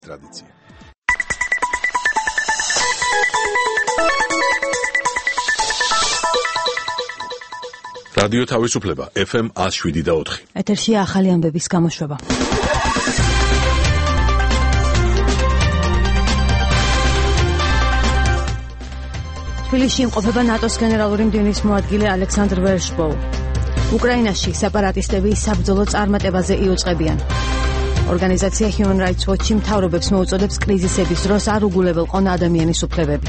ტრადიცია. რადიო თავისუფლება FM 107.4. ეთერშია ახალი ამბების გამოშვება. თბილისში იმყოფება ნატოს გენერალური მდივნის მოადგილე ალექსანდრ ვერშბოუ. უკრაინაში სეპარატისტები საბრძოლო წარმატებაზე იუწყებიან. ორგანიზაცია Human Rights Watch მთავრობებს მოუწოდებს კრიზისების დროს არ უგულებელყონ ადამიანის უფლებები.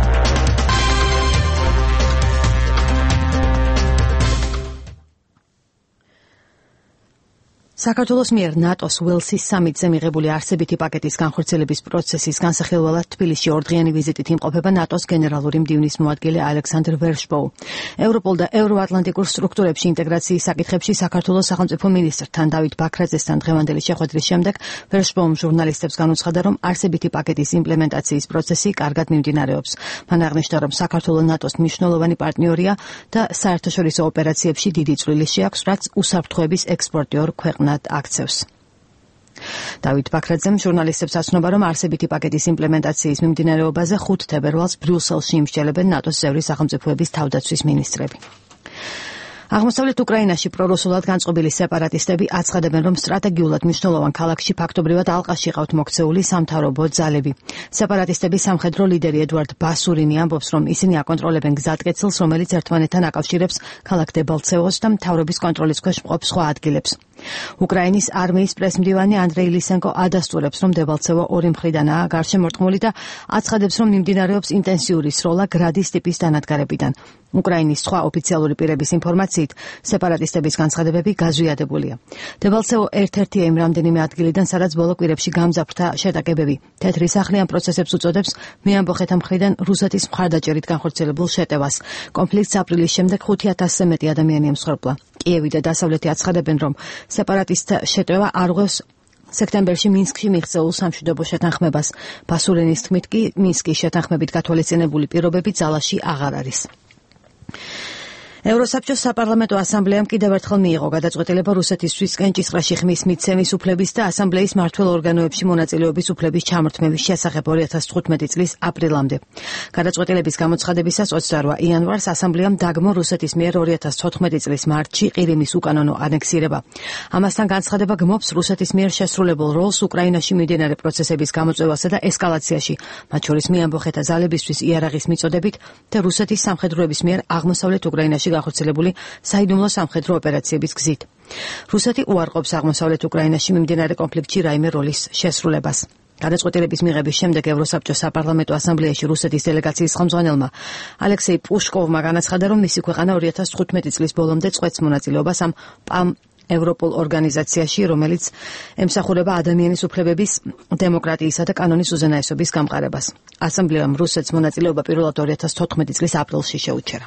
საქართველოს მიერ ნატოს უელსის სამიტზე მიღებული არსებითი პაკეტის განხორციელების პროცესის განსახილველად თბილისში ორდღიანი ვიზიტით იმყოფება ნატოს გენერალური მდივნის მოადგილე ალექსანდრ ვერშბოუ. ევროპულ და ევროატლანტიკურ სტრუქტურებში ინტეგრაციის საკითხებში საქართველოს სახელმწიფო მინისტრთან დავით ბაქრაძესთან დღევანდელი შეხვედრის შემდეგ ვერშბოუმ ჟურნალისტებს განუცხადა, რომ არსებითი პაკეტის იმპლემენტაციის პროცესი კარგად მიმდინარეობს. მან აღნიშნა, რომ საქართველო ნატოს მნიშვნელოვანი პარტნიორია და საერთაშორისო ოპერაციებში დიდი წვლილი შეაქვს, რაც უსაფრთხოების ექსპორტიორ ქვეყნად აქცევს. დავით ბაქრაძემ ჟურნალისტებს აცნობა, რომ არსებითი პაკეტის იმპლემენტაციის მიმდინარეობაზე 5 თებერვალს ბრიუსელში იმსჯელებენ ნატოს წევრი სახელმწიფოების თავდაცვის მინისტრები. აღმოსავლეთ უკრაინაში პრორუსულად განწყობილი სეპარატისტები აცხადებენ, რომ სტრატეგიულად მნიშვნელოვან ქალაქში ფაქტობრივად ალყაში ყავთ მოქცეული სამთავრობო ძალები. სეპარატისტების სამხედრო ლიდერი ედვარდ ბასურინი ამბობს, რომ ისინი აკონტროლებენ გზატკეცილს, რომელიც ერთმანეთთან აკავშირებს ქალაქ დებალცევოს და მთავრობის კონტროლის ქვეშ მყოფ სხვა ადგილებს. უკრაინის არმიის პრესმდივანი ანდრეი ლისენკო ადასტურებს, რომ დებალცევო ორი მხრიდანაა გარშემორტყმული და აცხადებს, რომ მიმდინარეობს ინტენსიური სროლა გრადის ტიპის დანადგარებიდან. უკრაინის სხვა ოფიციალური პირების ინფორმაციით, სეპარატისტების განცხადებები გაზვიადებულია. დებალცევო ერთ-ერთია იმ რამდენიმე ადგილიდან, სადაც ბოლო კვირებში გამძაფრდა შეტაკებები. თეთრი სახლი ამ პროცესებს უწოდებს მეამბოხეთა მხრიდან რუსეთის მხარდაჭერით განხორციელებულ შეტევას. კონფლიქტს აპრილის შემდეგ 5,000-ზე მეტი ადამიანი ემსხვერპლა. კიევი და დასავლეთი აცხადებენ, რომ სეპარატისტთა შეტევა არღვევს სექტემბერში მინსკში მიღწეულ სამშვიდობო შეთანხმებას. ბასურინის თქმით კი მინსკის შეთანხმებით გათვალისწინებული პირობები ძალაში აღარ არის. ევროსაბჭოს საპარლამენტო ასამბლეამ კიდევ ერთხელ მიიღო გადაწყვეტილება რუსეთისთვის კენჭისყრაში ხმის მიცემის უფლების და ასამბლეის მმართველ ორგანოებში მონაწილეობის უფლების ჩამორთმევის შესახებ 2015 წლის აპრილამდე. გადაწყვეტილების გამოცხადებისას 28 იანვარს ასამბლეამ დაგმო რუსეთის მიერ 2014 წლის მარტში ყირიმის უკანონო ანექსირება. ამასთან განცხადება გმობს რუსეთის მიერ შესრულებულ როლს უკრაინაში მიმდინარე პროცესების გამოწვევასა და ესკალაციაში, მათ შორის მეამბოხეთა ძალებისთვის იარაღის მიწოდებით და რუსეთის სამხედროების მიერ აღმოსავლეთ უკრაინაში განხორციელებული საიდუმლო სამხედრო ოპერაციების გზით. რუსეთი უარყოფს აღმოსავლეთ უკრაინაში მიმდინარე კონფლიქტში რაიმე როლის შესრულებას. გადაწყვეტილების მიღების შემდეგ ევროსაბჭოს საპარლამენტო ასამბლეაში რუსეთის დელეგაციის ხელმძღვანელმა ალექსეი პუშკოვმა განაცხადა, რომ მისი ქვეყანა 2015 წლის ბოლომდე წყვეტს მონაწილეობას ამ ევროპულ ორგანიზაციაში, რომელიც ემსახურება ადამიანის უფლებების, დემოკრატიისა და კანონის უზენაესობის გამყარებას. ასამბლეამ რუსეთს მონაწილეობა პირველად 2014 წლის აპრილში შეუჩერა.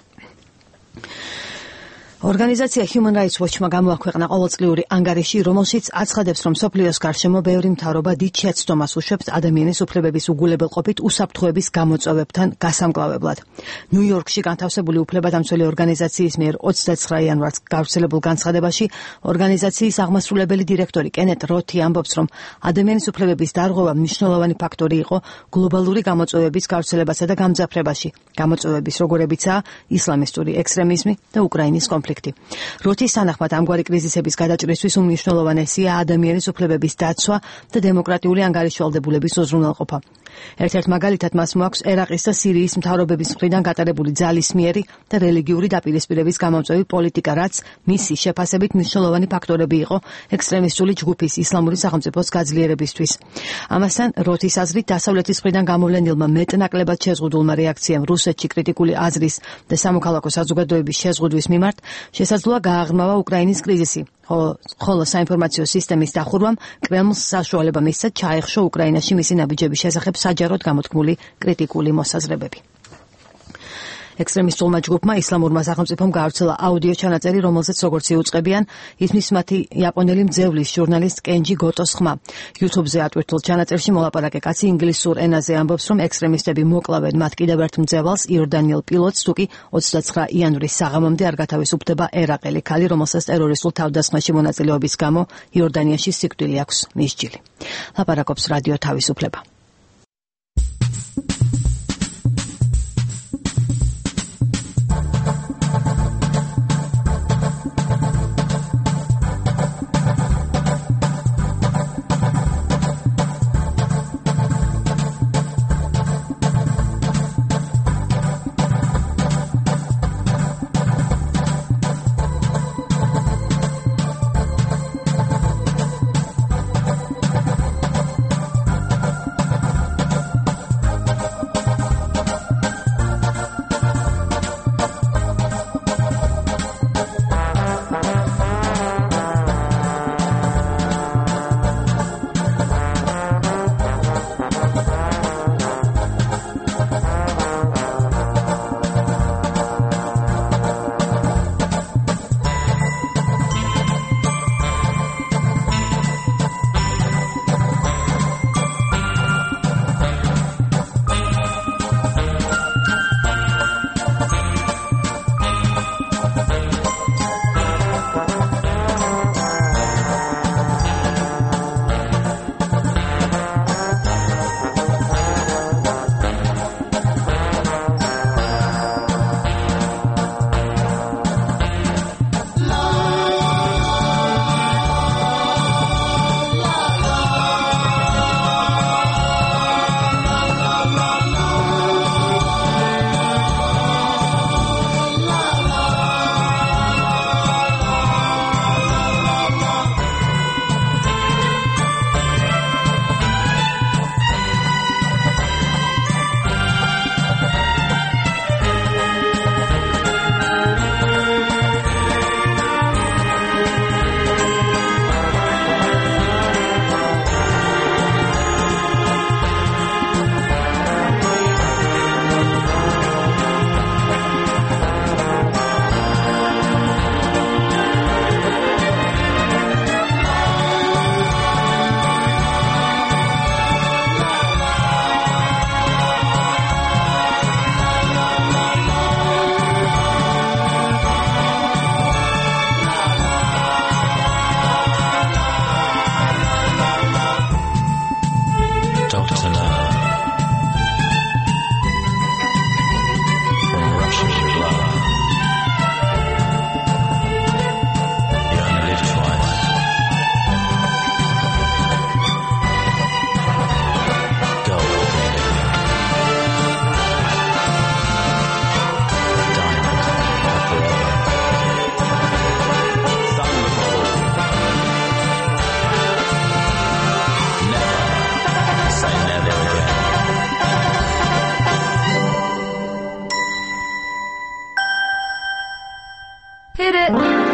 ორგანიზაცია Human Rights Watch-მა გამოაქვეყნა ყოველწლიური ანგარიში, რომელშიც აცხადებს, რომ სოფლიოს გარშემო ბევრი მთავრობა დიდ შეცდომას უშვებს ადამიანის უფლებების უგულებელყოფით უსაფრთხოების გამოწვევებთან გასამკლავებლად. ნიუ-იორკში განთავსებული უფლებადამცველი ორგანიზაციის მიერ 29 იანვარს გავრცელებულ განცხადებაში ორგანიზაციის აღმასრულებელი დირექტორი კენეთ როთი ამბობს, რომ ადამიანის უფლებების დარღვევა მნიშვნელოვანი ფაქტორი იყო გლობალური გამოწვევების გავრცელებასა და გამძაფრებაში. გამოწვევების როგორებიცაა ისლამისტური ექსტრემიზმი და უკრაინის კონფლიქტი. როთის თანახმად ამგვარი კრიზისების გადაჭრისთვის უმნიშვნელოვანესია ადამიანის უფლებების დაცვა და დემოკრატიული ანგარიშვალდებულების უზრუნველყოფა. ერთ-ერთ მაგალითად მას მოაქვს ერაყის და სირიის მთავრობების მხრიდან გატარებული ძალისმიერი და რელიგიური დაპირისპირების გამომწვევი პოლიტიკა, რაც მისი შეფასებით მნიშვნელოვანი ფაქტორები იყო ექსტრემისტული ჯგუფის ისლამური სახელმწიფოს გაძლიერებისთვის. ამასთან როთის აზრით დასავლეთის მხრიდან გამოვლენილმა მეტნაკლებად შეზღუდულმა რეაქციამ რუსეთში კრიტიკული აზრის და სამოქალაქო საზოგადოების შეზღუდვის მიმართ შესაძლოა გააღრმავა უკრაინის კრიზისი, ხოლო საინფორმაციო სისტემის დახურვამ კრემლს საშუალება მისცა ჩაეხშო უკრაინაში მისი ნაბიჯების შესახებ საჯაროდ გამოთქმული კრიტიკული მოსაზრებები. ექსტრემისტულმა ჯგუფმა ისლამურმა სახელმწიფომ გაავრცელა აუდიო ჩანაწერი, რომელზეც როგორც იუწყებიან, ისმის მათი იაპონელი მძევლის ჟურნალისტ კენჯი გოტოს ხმა. YouTube-ზე ატვირთულ ჩანაწერში მოლაპარაკე კაცი ინგლისურ ენაზე ამბობს, რომ ექსტრემისტები მოკლავენ მათ კიდევ ერთ მძევალს, იორდანიელ პილოტს, თუკი 29 იანვრის საღამომდე არ გათავისუფლდება ერაყელი ქალი, რომელსაც ტერორისტულ თავდასხმაში მონაწილეობის გამო იორდანიაში სიკვდილი აქვს მისჯილი. ლაპარაკობს რადიო თავისუფლება. Hit it.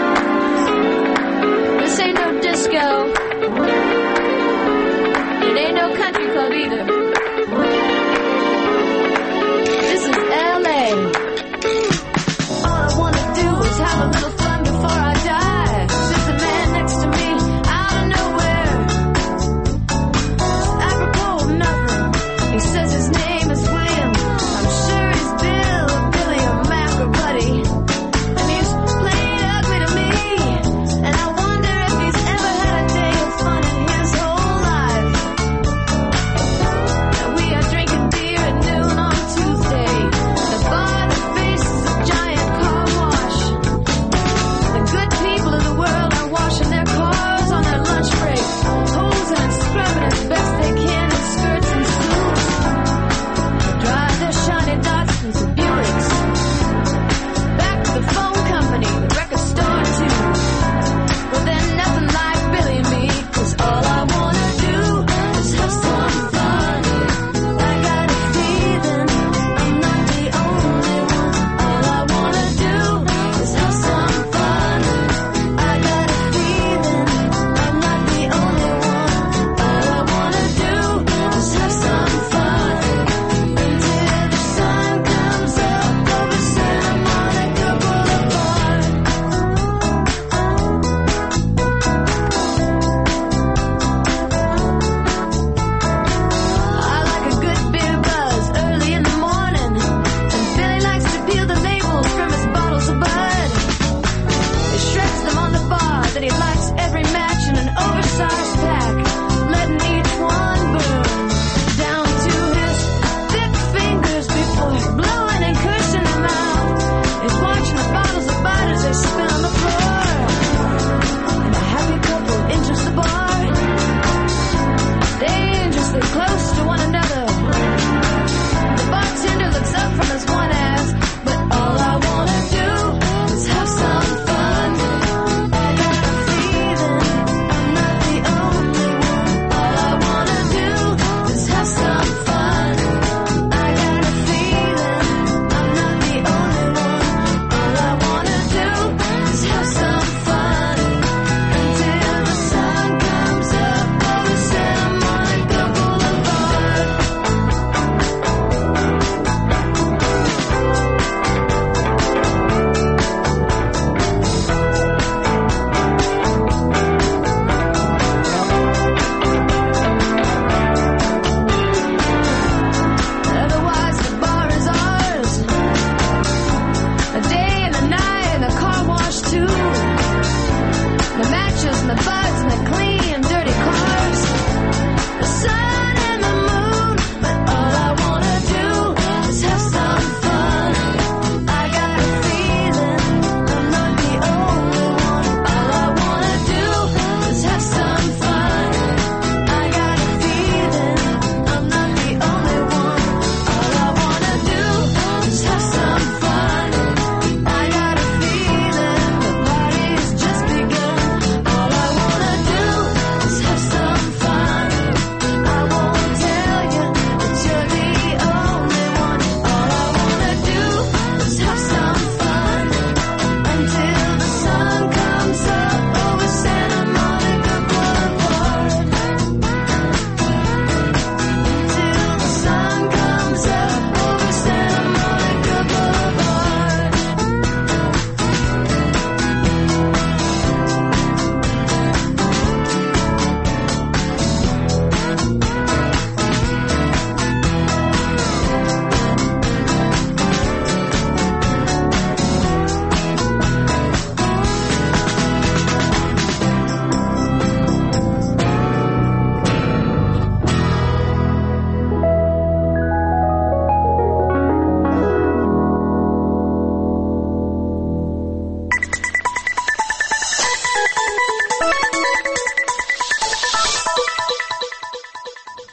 This ain't no disco. It ain't no country club either. This is LA. All I wanna do is have a little fun before I die. Sits a man next to me out of nowhere. Apropos of nothing. He says his name is William. I'm sure he's Bill, Billy or Mac or Buddy. And he's played ugly to me. And I wonder if he's ever had a day of fun in his whole life.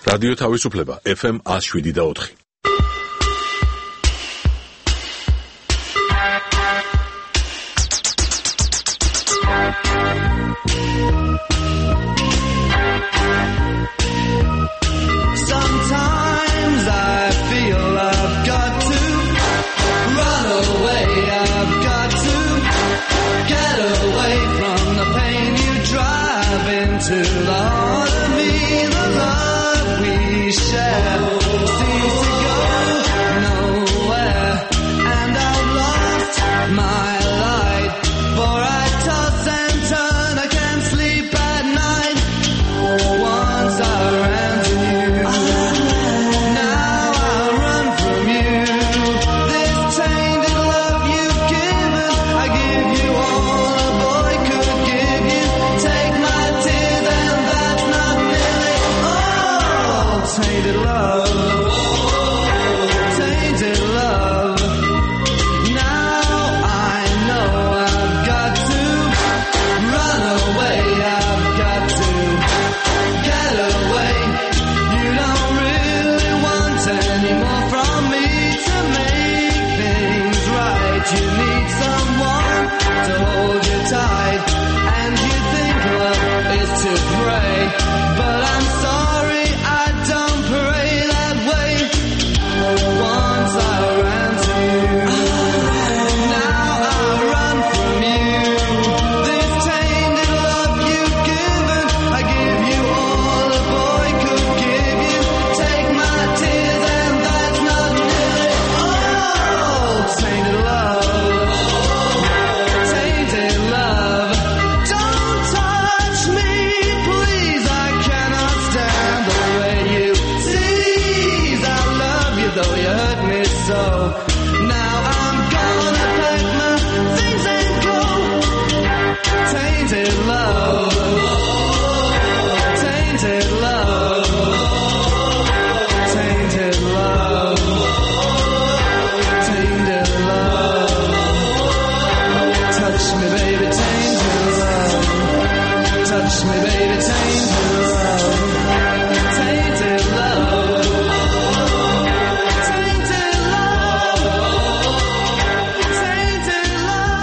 რადიო თავისუფლება FM 107.4. Sometimes I feel I've got to run away, I've got to get away from the pain you drive into the heart of me. The love we share seems to go nowhere, and I've lost my light, for I toss and turn, I can't sleep at night. Once I ran to you, now I run from you. This tainted love you've given, I give you all a boy could give you. Take my tears and that's not nearly all. Tainted love, tainted love. Now I know I've got to run away, I've got to get away. You don't really want any more from me to make things right. You need someone to hold you tight, and you think love is to pray, but I'm sorry, I don't pray that way. Once I ran to you, now I run from you. This tainted love you've given, I give you all a boy could give you. Take my tears and that's not nearly all. Tainted love, tainted love. Don't touch me, please, I cannot stand the way you tease. I love you though you hurt me so. Now I'm gonna pack my things and go. Tainted love, tainted love, tainted love, tainted love. Touch me, baby, tainted love. Touch me, baby, tainted love. Tainted love. Tainted love. Tainted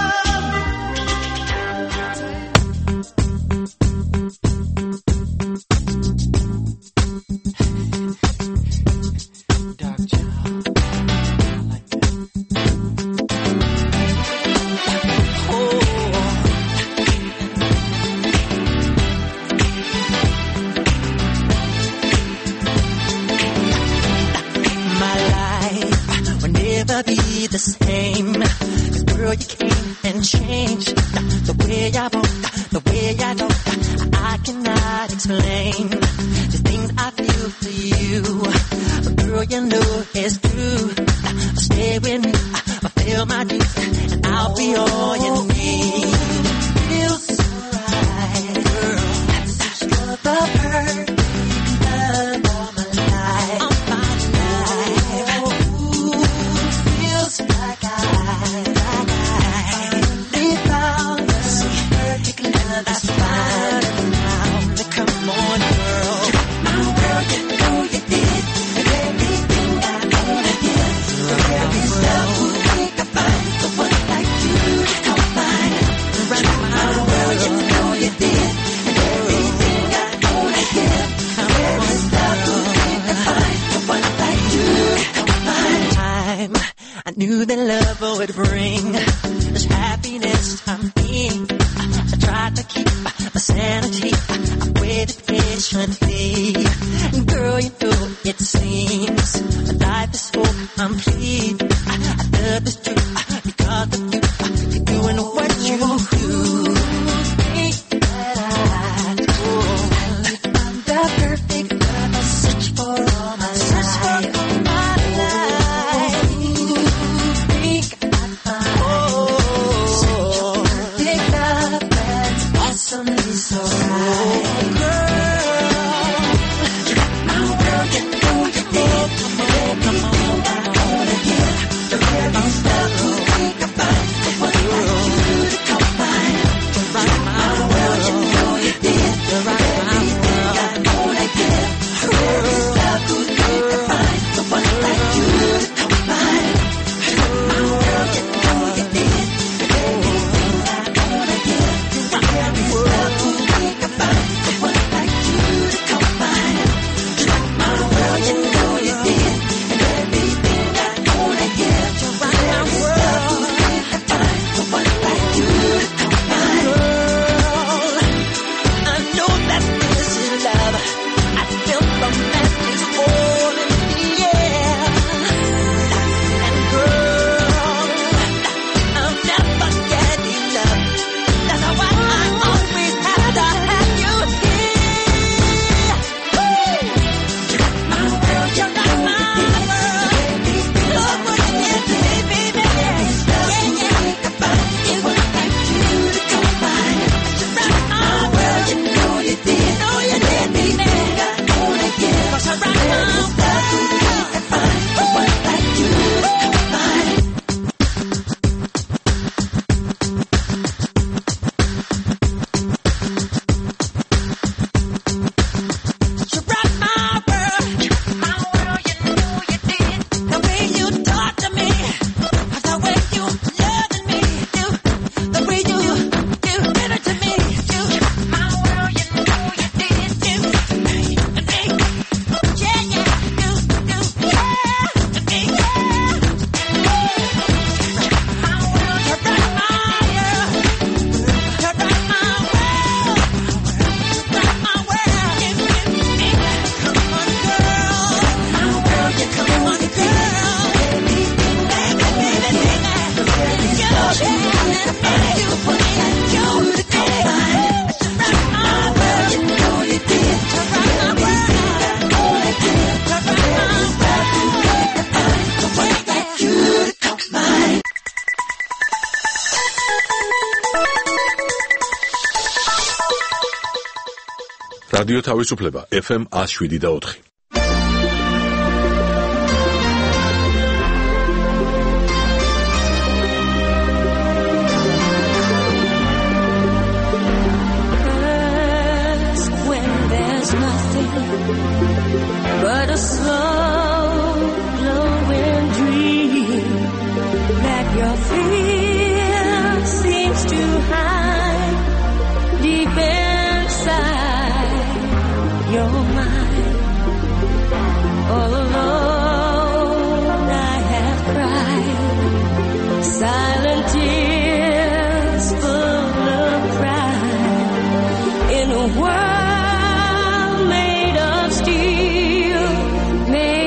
love. Dark child. I like that. My life will never be the same. 'Cause girl, you came and changed the way I walk, the way I talk. I cannot explain the things I feel for you. But girl, you know it's true. Stay with me, fulfill my dreams, and I'll be all you need. Feels so right, girl. That's such the perfect love of my life. Of my life. Ooh, feels like I finally found the perfect love that's fine and now. Come on, girl. My world, you know you did everything I wanna give. There is love who think I find the one like you to come find. My world, you know you did everything I wanna give. There is love who think I find the one like you to come find. Time I knew that love would bring this happiness I'm in. I tried to keep my sanity. I waited patiently. Girl, you know it seems my life is so complete. I love this truth because of you. You're doing what you do. Think that I do. I'm the perfect love I search for all my life. Think I find such a perfect love that's awesomely so right. Girl, my world, you know you did everything I wanna give. The very love who think I find რადიო თავისუფლება FM 107.4. When there's nothing but a slow glowing dream that your fear seems to hide deep inside your mind. All alone I have cried silent tears full of pride in a world made of steel, made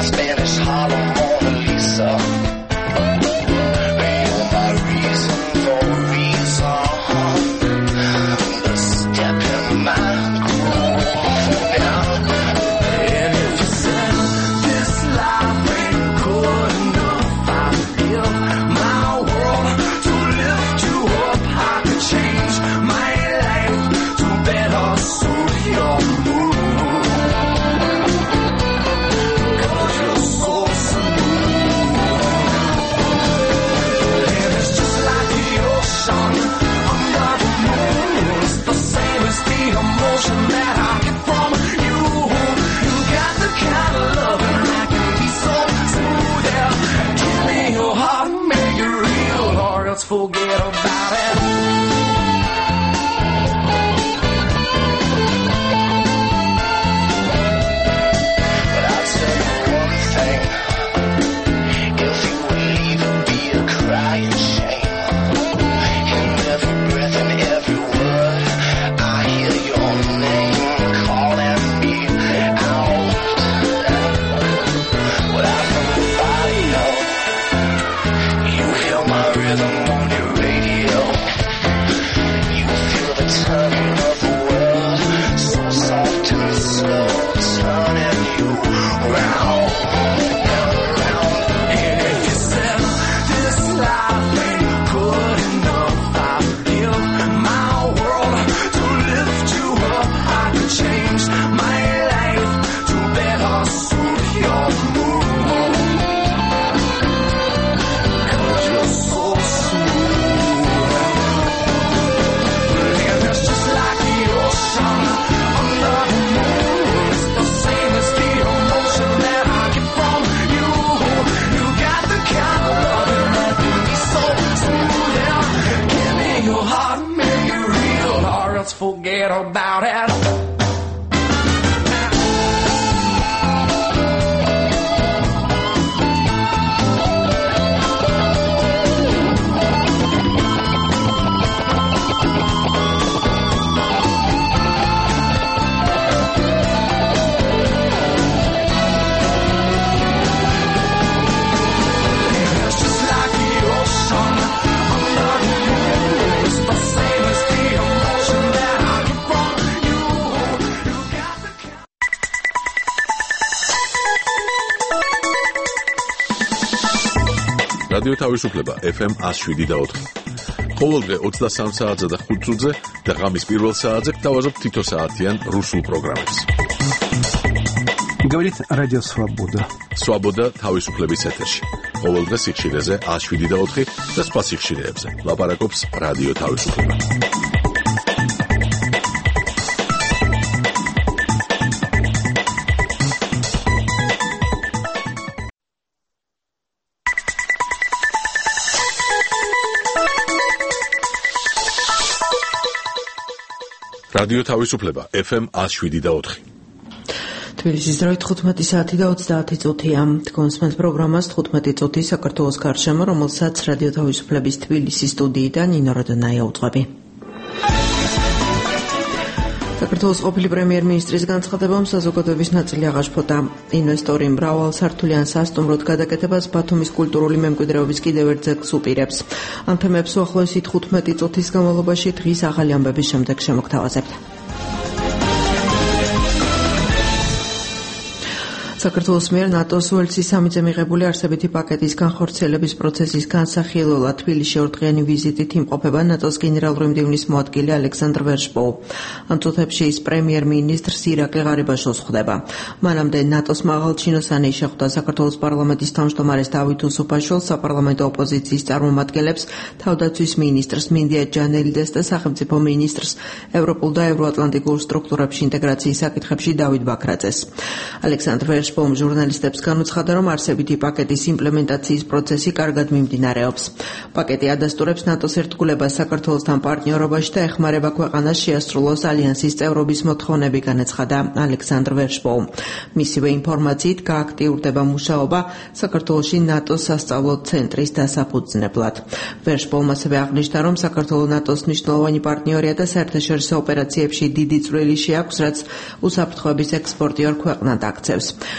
Spanish Harlem Mona Lisa. You're my reason for a reason. The step in my groove now. And if you said this life ain't good enough, I feel my world to lift you up. I could change my life to better suit your mood. 'Cause you're so smooth. And it's just like the ocean under the moon. It's the same as the emotion that I get from you. You got the kind of loving that can be so smooth. Yeah. Give me your heart and make it real, or else forget about it. But I'll tell you one thing. If you leave, it'll be a crying shame. In every breath and every word, I hear your name calling me out. Without nobody know, you hear my rhythm on your radio. You feel the turning of the world, so soft and slow, turning you round and round. And if you said this life ain't good enough, I give my world to lift you up. I could change my life to better suit your mood. 'Cause you're so smooth. And it's just like the ocean under the moon. It's the same as the emotion that I get from you. You got the kind of loving that can be so smooth. Yeah. Give me your heart and make it real, or else forget about it. It's just like the ocean under the moon. It's the same as the emotion that I get from you. You got the kind. რადიო თავისუფლება FM 107.4. ყოველდღე 23 საათზე და 5 წუთზე და ღამის პირველ საათზე გთავაზობ თითო საათიან რუსულ პროგრამებს. Говорит Радио Свобода. Свобода თავისუფლების ეთერში. ყოველდღე სიხშირეზე 107.4 და სხვა სიხშირეებზე. ლაპარაკობს რადიო თავისუფლება. რადიო თავისუფლება FM 107.4. თბილისის დროით 15 საათი და 30 წუთია. თქვენს პროგრამას 15 წუთი საქართველოს გარშემო, რომელსაც რადიო თავისუფლების თბილისის სტუდიიდან ნინო როდონაია უძღვები. საქართველოს ყოფილი პრემიერ-მინისტრის განცხადებამ საზოგადოების ნაწილი აღაშფოთა. ინვესტორი მრავალსართულიან სასტუმროდ გადაკეთებას ბათუმის კულტურული მემკვიდრეობის კიდევ ერთ ძეგლს უპირებს. ამ თემებს უახლოესი 15 წუთის განმავლობაში დღის ახალი ამბების შემდეგ შემოგთავაზებთ. საქართველოს მიერ ნატოს უელსის სამიზე მიღებული არსებითი პაკეტის განხორციელების პროცესის განსახილველად თბილისში ორდღიანი ვიზიტით იმყოფება ნატოს გენერალური მდივნის მოადგილე ალექსანდრ ვერშბოუ. ამ წუთებში ის პრემიერ-მინისტრს ირაკლი ღარიბაშვილს ხვდება. მანამდე ნატოს მაღალჩინოსანი შეხვდა საქართველოს პარლამენტის თავმჯდომარეს დავით უსუფაშვილს, საპარლამენტო ოპოზიციის წარმომადგენლებს, თავდაცვის მინისტრს მინდია ჯანელიდეს და სახელმწიფო მინისტრს ევროპულ და ევროატლანტიკურ სტრუქტურებში ინტეგრაციის საკითხებში დავით ბაქრაძეს. ალექსანდრ ვერშბოუმ ჟურნალისტებს განუცხადა, რომ არსებითი პაკეტის იმპლემენტაციის პროცესი კარგად მიმდინარეობს. პაკეტი ადასტურებს ნატოს ერთგულებას საქართველოსთან პარტნიორობაში და ეხმარება ქვეყანას შეასრულოს ალიანსის წევრობის მოთხოვნები, განაცხადა ალექსანდრ ვერშბოუმ. მისივე ინფორმაციით გააქტიურდება მუშაობა საქართველოში ნატოს სასწავლო ცენტრის დასაფუძნებლად. ვერშბოუმ ასევე აღნიშნა, რომ საქართველო ნატოს მნიშვნელოვანი პარტნიორია და საერთაშორისო ოპერაციებში დიდი წვლილი შეაქვს, რაც უსაფრთხოების ექსპორტიორ ქვეყნად აქცევს.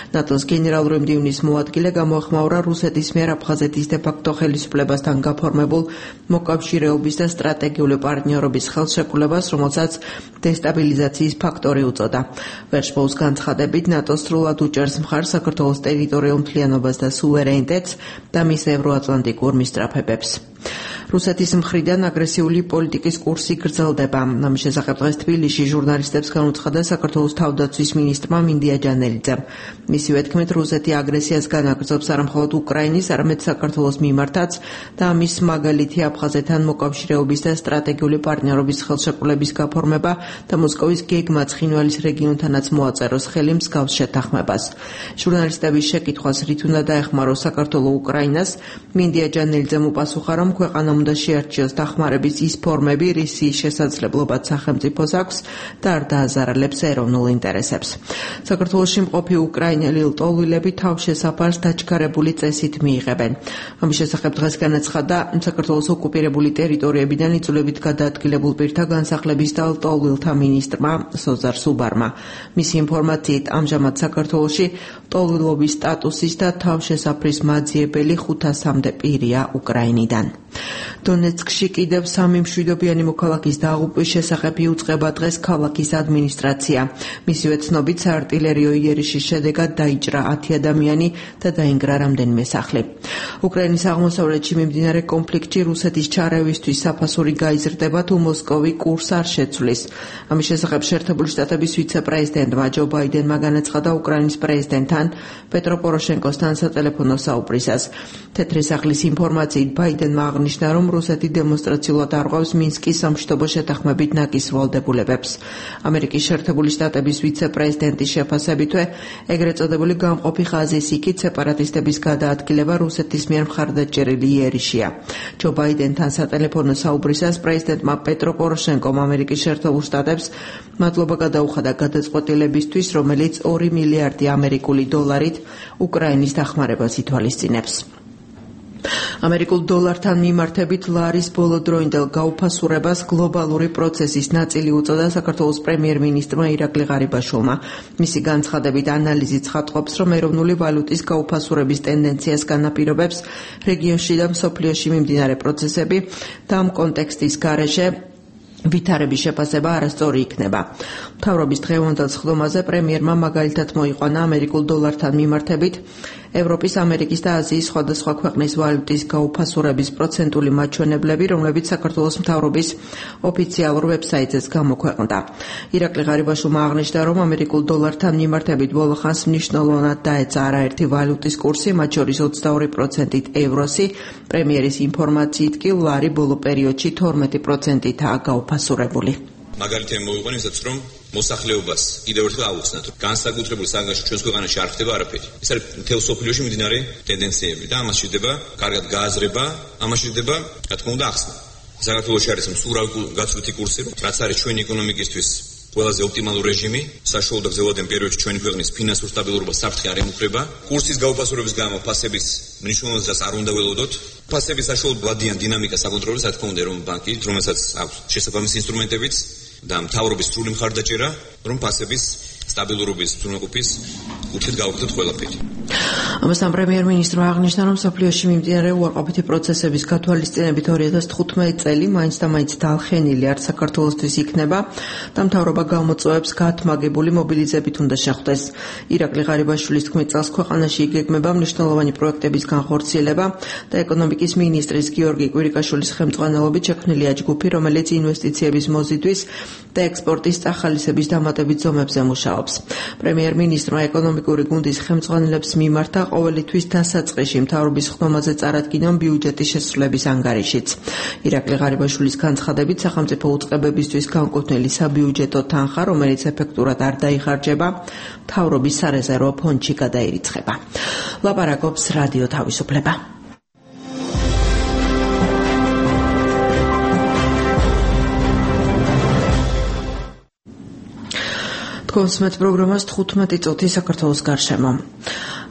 ნატოს გენერალური მდივნის მოადგილე გამოეხმაურა რუსეთის მიერ აფხაზეთის დე-ფაქტო ხელისუფლებასთან გაფორმებულ მოკავშირეობის და სტრატეგიული პარტნიორობის ხელშეკრულებას, რომელსაც დესტაბილიზაციის ფაქტორი უწოდა. ვერშბოუს განცხადებით, ნატო სრულად უჭერს მხარს საქართველოს ტერიტორიულ მთლიანობას და სუვერენიტეტს და მის ევროატლანტიკურ მისწრაფებებს. რუსეთის მხრიდან აგრესიული პოლიტიკის კურსი გრძელდება. ამის შესახებ დღეს თბილისში ჟურნალისტებს განუცხადა საქართველოს თავდაცვის მინისტრმა მინდია ჯანელიძემ. მისივე თქმით, რუსეთი აგრესიას განაგრძობს არა მხოლოდ უკრაინის, არამედ საქართველოს მიმართაც და ამის მაგალითი აფხაზეთთან მოკავშირეობის და სტრატეგიული პარტნიორობის ხელშეკრულების გაფორმება და მოსკოვის გეგმა ცხინვალის რეგიონთანაც მოაწეროს ხელი მსგავს შეთანხმებას. ჟურნალისტების შეკითხვას რით უნდა დაეხმაროს საქართველო უკრაინას, მინდია ჯანელიძემ უპასუხა, რომ ქვეყანამ უნდა შეარჩიოს დახმარების ის ფორმები, რისი შესაძლებლობაც სახელმწიფოს აქვს და არ დააზარალებს ეროვნულ ინტერესებს. საქართველოში მყოფი უკრაინელი ლტოლვილები თავშესაფარს დაჩქარებული წესით მიიღებენ. ამის შესახებ დღეს განაცხადა საქართველოს ოკუპირებული ტერიტორიებიდან იძულებით გადაადგილებულ პირთა განსახლების და ლტოლვილთა მინისტრმა სოზარ სუბარმა. მისი ინფორმაციით, ამჟამად საქართველოში ლტოლვილობის სტატუსის და თავშესაფრის მაძიებელი 500-მდე პირია უკრაინიდან. დონეცკში კიდევ 3 მშვიდობიანი მოქალაქის დაღუპვის შესახებ იუწყება დღეს ქალაქის ადმინისტრაცია. მისივე ცნობით, საარტილერიო იერიშის შედეგად დაიჭრა 10 ადამიანი და დაინგრა რამდენიმე სახლი. უკრაინის აღმოსავლეთში მიმდინარე კონფლიქტში რუსეთის ჩარევისთვის საფასური გაიზრდება, თუ მოსკოვი კურსს არ შეცვლის. ამის შესახებ შეერთებული შტატების ვიცე-პრეზიდენტმა ჯო ბაიდენმა განაცხადა უკრაინის პრეზიდენტთან პეტრო პოროშენკოსთან სატელეფონო საუბრისას. თეთრი სახლის ინფორმაციით ბაიდენმა აღნიშნა, რომ რუსეთი დემონსტრაციულად არღვევს მინსკის სამშვიდობო შეთანხმებით ნაკის ვალდებულებებს. ამერიკის შეერთებული შტატების ვიცე-პრეზიდენტის შეფასებითვე, ეგრეთ წოდებული გამყოფი ხაზის იქით სეპარატისტების გადაადგილება რუსეთის მიერ მხარდაჭერილი იერიშია. ჯო ბაიდენთან სატელეფონო საუბრისას პრეზიდენტმა პეტრო პოროშენკომ ამერიკის შეერთებულ შტატებს მადლობა გადაუხადა გადაწყვეტილებისთვის, რომელიც 2 მილიარდი ამერიკული დოლარით უკრაინის დახმარებას ითვალისწინებს. ამერიკულ დოლართან მიმართებით ლარის ბოლოდროინდელ გაუფასურებას გლობალური პროცესის ნაწილი უწოდა საქართველოს პრემიერ-მინისტრმა ირაკლი ღარიბაშვილმა. მისი განცხადებით ანალიზი ცხადყოფს, რომ ეროვნული ვალუტის გაუფასურების ტენდენციას განაპირობებს რეგიონში და მსოფლიოში მიმდინარე პროცესები და ამ კონტექსტის გარეშე ვითარების შეფასება არასწორი იქნება. მთავრობის დღევანდელ სხდომაზე პრემიერმა მაგალითად მოიყვანა ამერიკულ დოლართან მიმართებით ევროპის, ამერიკის და აზიის სხვადასხვა ქვეყნის ვალუტის გაუფასურების პროცენტული მაჩვენებლები, რომლებიც საქართველოს მთავრობის ოფიციალურ ვებსაიტზეც გამოქვეყნდა. ირაკლი ღარიბაშვილმა აღნიშნა, რომ ამერიკულ დოლართან მიმართებით ბოლო ხანს მნიშვნელოვნად დაეცა არაერთი ვალუტის კურსი, მათ შორის 22%-ით ევროსი, პრემიერის ინფორმაციით კი ლარი ბოლო პერიოდში 12%-ითაა გაუფასურებული. მაგალითად მოვიყვანე ისაც, რომ მოსახლეობას კიდევ ერთხელ აუხსნათ, რომ განსაკუთრებულ საგანში ჩვენს ქვეყანაში არ ხდება არაფერი. ეს არის მთელ სოფლიოში მიმდინარე ტენდენციები და ამას შეიძლება კარგად გააზრება, ამას შეიძლება, რა თქმა უნდა, ახსნა. საქართველოში არის მსურავი გაცვლითი კურსი, რაც არის ჩვენი ეკონომიკისთვის ყველაზე ოპტიმალური რეჟიმი, საშუალო და გრძელვადიან პერიოდში ჩვენი ქვეყნის ფინანსურ სტაბილურობას საფრთხე არ ემუქრება. კურსის გაუფასურების გამო ფასების მნიშვნელობასაც არ უნდა ველოდოთ. ფასების საშუალო ვადიან დინამიკას აკონტროლებს, რა თქმა უნდა, ეროვნული ბანკი, რომელსაც აქვს შესაბამისი ინსტრუმენტებიც და მთავრობის სრული მხარდაჭერა, რომ ფასების სტაბილურობის თუნუყოფის კუთხით გავაკეთოთ ყველაფერი. ამასთან პრემიერ-მინისტრმა აღნიშნა, რომ სოფლიოში მიმდინარე უარყოფითი პროცესების გათვალისწინებით 2015 წელი მაინც და მაინც დალხენილი არ საქართველოსთვის იქნება და მთავრობა გამოწვევებს გათმაგებული მობილიზებით უნდა შეხვდეს. ირაკლი ღარიბაშვილის თქმით, წელს ქვეყანაში იგეგმება მნიშვნელოვანი პროექტების განხორციელება და ეკონომიკის მინისტრის გიორგი კვირიკაშვილის ხელმძღვანელობით შექმნილია ჯგუფი, რომელიც ინვესტიციების მოზიდვის და ექსპორტის წახალისების დამატებით ზომებზე მუშაობს. პრემიერ-მინისტრმა ეკონომიკური გუნდის ხელმძღვანელებს მიმართა ყოველი თვის დასაწყისში მთავრობის ხდომაზე წარადგინონ ბიუჯეტის შესრულების ანგარიშიც. ირაკლი ღარიბაშვილის განცხადებით, სახელმწიფო უწყებებისთვის განკუთვნილი საბიუჯეტო თანხა, რომელიც ეფექტურად არ დაიხარჯება, მთავრობის სარეზერვო ფონდში გადაირიცხება. ლაპარაკობს რადიო თავისუფლება. თქვენს პროგრამას 15 წუთი საქართველოს გარშემო.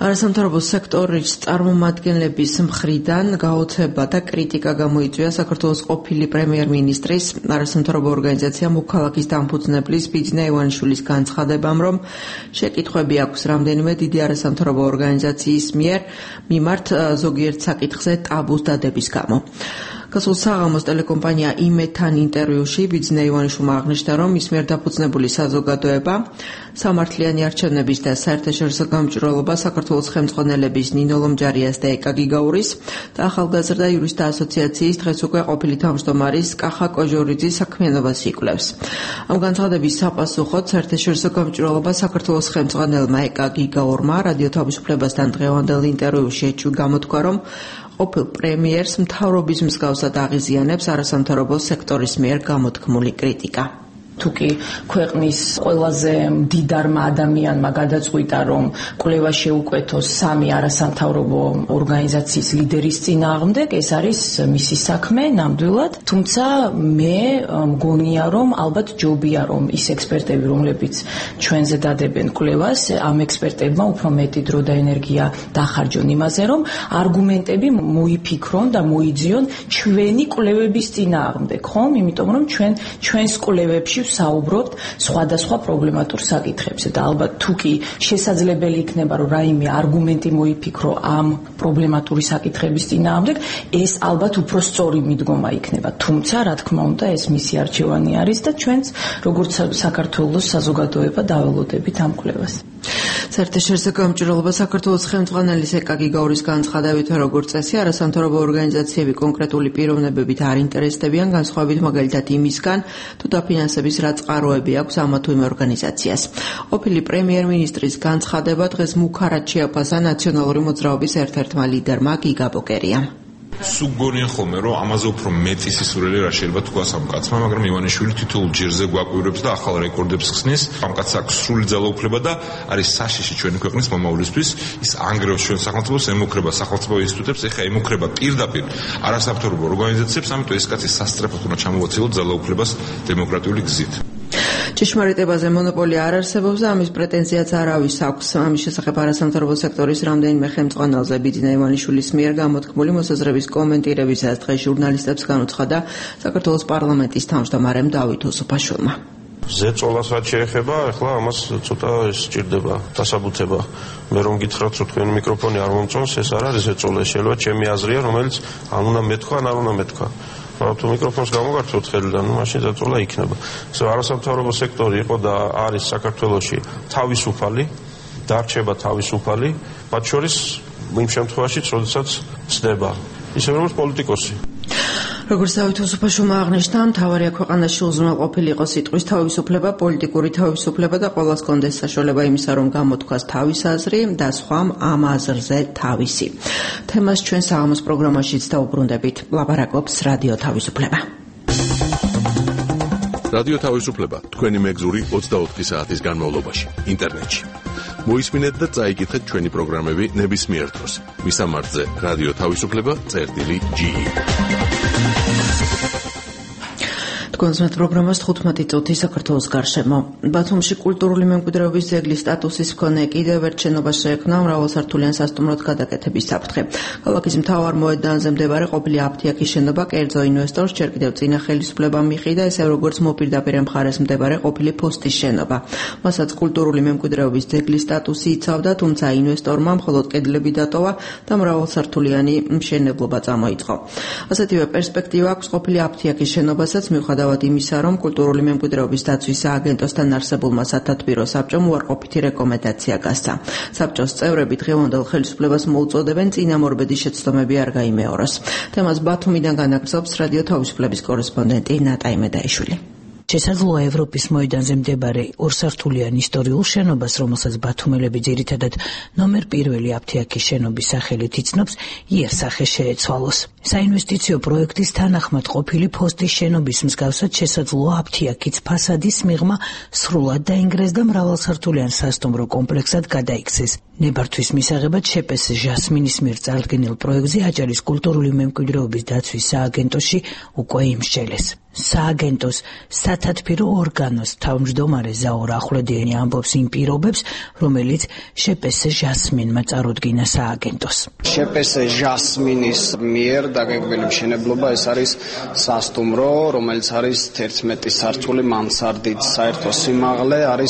არასამთავრობო სექტორის წარმომადგენლების მხრიდან გაოცება და კრიტიკა გამოიწვია საქართველოს ყოფილი პრემიერ-მინისტრის არასამთავრობო ორგანიზაცია მოქალაქის დამფუძნებლის ბიძინა ივანიშვილის განცხადებამ, რომ შეკითხვები აქვს რამდენიმე დიდი არასამთავრობო ორგანიზაციის მიმართ ზოგიერთ საკითხზე ტაბუს დადების გამო. გასულ საღამოს ტელეკომპანია იმედთან ინტერვიუში ბიძინა ივანიშვილმა აღნიშნა, რომ მის მიერ დაფუძნებული საზოგადოება სამართლიანი არჩევნების და საერთაშორისო გამჭვირვალობა საქართველოს ხელმძღვანელების ნინო ლომჯარიას და ეკა გიგაურის და ახალგაზრდა იურისტთა ასოციაციის დღეს უკვე ყოფილი თავმჯდომარის კახა კოჟორიძის საქმიანობას იკვლევს. ამ განცხადების საპასუხოდ საერთაშორისო გამჭვირვალობა საქართველოს ხელმძღვანელმა ეკა გიგაურმა რადიო თავისუფლებასთან დღევანდელ ინტერვიუში გამოთქვა, რომ ყოფილ პრემიერს მთავრობის მსგავსად აღიზიანებს არასამთავრობო სექტორის მიერ გამოთქმული კრიტიკა. თუკი ქვეყნის ყველაზე მდიდარმა ადამიანმა გადაწყვიტა, რომ კვლევა შეუკვეთოს 3 არასამთავრობო ორგანიზაციის ლიდერის წინააღმდეგ, ეს არის მისი საქმე ნამდვილად, თუმცა მე მგონია, რომ ალბათ ჯობია, რომ ის ექსპერტები, რომლებიც ჩვენზე დადებენ კვლევას, ამ ექსპერტებმა უფრო მეტი დრო და ენერგია დახარჯონ იმაზე, რომ არგუმენტები მოიფიქრონ და მოიძიონ ჩვენი კვლევების წინააღმდეგ, ხომ? იმიტომ რომ ჩვენს კვლევებში საუბრობთ სხვადასხვა პრობლემატურ საკითხებზე და ალბათ თუკი შესაძლებელი იქნება, რომ რაიმე არგუმენტი მოიფიქრო ამ პრობლემატური საკითხების წინააღმდეგ, ეს ალბათ უფრო სწორი მიდგომა იქნება. თუმცა, რა თქმა უნდა, ეს მისი არჩევანი არის და ჩვენც, როგორც საქართველოს საზოგადოება, დაველოდებით ამ კვლევას. საერთაშორისო გამჭვირვალობა საქართველოს ხელმძღვანელის ეკა გიგაურის განცხადებით, როგორც წესი, არასამთავრობო ორგანიზაციები კონკრეტული პიროვნებებით არ ინტერესდებიან, განსხვავებით მაგალითად იმისგან, თუ დაფინანსების რა წყაროები აქვს ამა თუ იმ ორგანიზაციას. ყოფილი პრემიერ-მინისტრის განცხადება დღეს მუქარად შეაფასა ნაციონალური მოძრაობის ერთ-ერთმა ლიდერმა გიგა ბოკერიამ. სუგონიან ხოლმე, რომ ამაზე უფრო მეტი სისულელი რა შეიძლება თქვას ამ კაცმა, მაგრამ ივანიშვილი თითოეულ ჯერზე გვაკვირვებს და ახალ რეკორდებს ხსნის. ამ კაცს აქვს სრული ძალაუფლება და არის საშიში ჩვენი ქვეყნის მომავლისთვის. ის ანგრევს ჩვენ სახელმწიფოს, ემუქრება სახელმწიფო ინსტიტუტებს, ეხლა ემუქრება პირდაპირ არასამთავრობო ორგანიზაციებს, ამიტომ ეს კაცი სასწრაფოდ უნდა ჩამოვაცილოთ ძალაუფლებას დემოკრატიული გზით. ჭეშმარიტებაზე მონოპოლია არ არსებობს და ამის პრეტენზიაც არავის აქვს. ამის შესახებ არასამთავრობო სექტორის რამდენიმე ხელმძღვანელზე ბიძინა ივანიშვილის მიერ გამოთქმული მოსაზრების კომენტირებისას დღეს ჟურნალისტებს განუცხადა საქართველოს პარლამენტის თავმჯდომარემ დავით უსუფაშვილმა. ზეწოლას რაც შეეხება, ახლა ამას ცოტა სჭირდება დასაბუთება. მე რომ გითხრათ, რომ თქვენი მიკროფონი არ მომწონს, ეს არ არის ზეწოლა, შეიძლება ჩემი აზრია, რომელიც ან უნდა მეთქვა, ან არ უნდა მეთქვა. მაგრამ თუ მიკროფონს გამოგართოთ ხელიდან, მაშინ ზეწოლა იქნება. ესე არასამთავრობო სექტორი იყო და არის საქართველოში თავისუფალი, დარჩება თავისუფალი, მათ შორის იმ შემთხვევაში, როდესაც ცდება, ისე როგორც პოლიტიკოსი. როგორც დავით უსუფაშვილმა აღნიშნა, მთავარია ქვეყანაში უზრუნველყოფილი იყოს სიტყვის თავისუფლება, პოლიტიკური თავისუფლება და ყველას კონდეს საშუალება იმისა, რომ გამოთქვას თავის აზრი და სხვამ ამ აზრზე თავისი. თემას ჩვენ საღამოს პროგრამაშიც დაუბრუნდებით. ლაპარაკობს რადიო თავისუფლება. რადიო თავისუფლება თქვენი მეგზური 24 საათის განმავლობაში ინტერნეტში. მოისმინეთ და წაიკითხეთ ჩვენი პროგრამები ნებისმიერ დროს. მისამართზე რადიო თავისუფლება.ge. კონსერტ პროგრამას 15 წუთი საქართველოს გარშემო. ბათუმში კულტურული მემკვიდრეობის ძეგლის სტატუსის მქონე კიდევ ერთ შენობას შეექმნა მრავალსართულიან სასტუმროდ გადაკეთების საფრთხე. ქალაქის მთავარ მოედანზე მდებარე ყოფილი აფთიაქის შენობა კერძო ინვესტორს ჯერ კიდევ წინა ხელისუფლება მიჰყიდა, ისე როგორც მოპირდაპირე მხარეს მდებარე ყოფილი პოსტის შენობა. მასაც კულტურული მემკვიდრეობის ძეგლის სტატუსი იცავდა, თუმცა ინვესტორმა მხოლოდ კედლები დატოვა და მრავალსართულიანი მშენებლობა წამოიწყო. ასეთივე პერსპექტივა აქვს ყოფილი აფთიაქის შენობასაც, მიუხედავად იმისა, რომ კულტურული მემკვიდრეობის დაცვის სააგენტოსთან არსებულმა სათათბირო საბჭომ უარყოფითი რეკომენდაცია გასცა. საბჭოს წევრები დღევანდელ ხელისუფლებას მოუწოდებენ წინამორბედი შეცდომები არ გაიმეოროს. თემას ბათუმიდან განაგრძობს რადიო თავისუფლების კორესპონდენტი ნატა იმედაიშვილი. შესაძლოა ევროპის მოედანზე მდებარე ორსართულიან ისტორიულ შენობას, რომელსაც ბათუმელები ძირითადად ნომერ პირველი აფთიაქის შენობის სახელით იცნობს, იერსახე შეეცვალოს. საინვესტიციო პროექტის თანახმად ყოფილი ფოსტის შენობის მსგავსად შესაძლოა აფთიაქის ფასადის მიღმა სრულად დაინგრეს და მრავალსართულიან სასტუმრო კომპლექსად გადაიქცეს. ნებართვის მისაღებად შეპეს ჟასმინის მიერ წარდგენილ პროექტზე აჭარის კულტურული მემკვიდრეობის დაცვის სააგენტოში უკვე იმსჯელეს. სააგენტოს სათათბირო ორგანოს თავმჯდომარე ზაურ ახვლედიანი ამბობს იმ პირობებს, რომელიც შეპესე ჟასმინმა წარუდგინა სააგენტოს. შეპესე ჟასმინის მიერ დაგეგმილი მშენებლობა ეს არის სასტუმრო, რომელიც არის 11 სართული მანსარდით, საერთო სიმაღლე არის